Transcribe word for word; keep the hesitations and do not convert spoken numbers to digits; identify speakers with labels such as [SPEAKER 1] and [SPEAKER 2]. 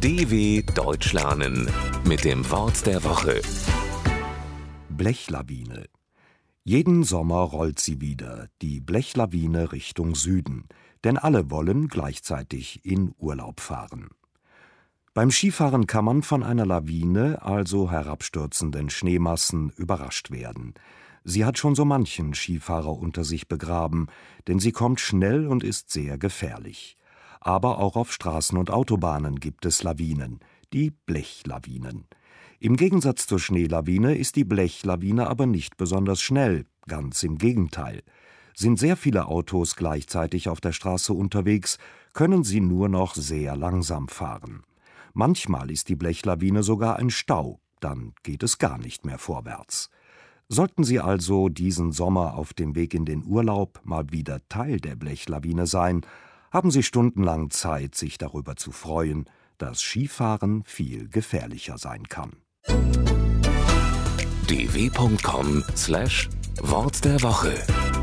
[SPEAKER 1] D W Deutsch lernen mit dem Wort der Woche.
[SPEAKER 2] Blechlawine. Jeden Sommer rollt sie wieder, die Blechlawine Richtung Süden, denn alle wollen gleichzeitig in Urlaub fahren. Beim Skifahren kann man von einer Lawine, also herabstürzenden Schneemassen, überrascht werden. Sie hat schon so manchen Skifahrer unter sich begraben, denn sie kommt schnell und ist sehr gefährlich. Aber auch auf Straßen und Autobahnen gibt es Lawinen, die Blechlawinen. Im Gegensatz zur Schneelawine ist die Blechlawine aber nicht besonders schnell, ganz im Gegenteil. Sind sehr viele Autos gleichzeitig auf der Straße unterwegs, können sie nur noch sehr langsam fahren. Manchmal ist die Blechlawine sogar ein Stau, dann geht es gar nicht mehr vorwärts. Sollten Sie also diesen Sommer auf dem Weg in den Urlaub mal wieder Teil der Blechlawine sein, haben Sie stundenlang Zeit, sich darüber zu freuen, dass Skifahren viel gefährlicher sein kann.
[SPEAKER 1] d w punkt com slash Wort der Woche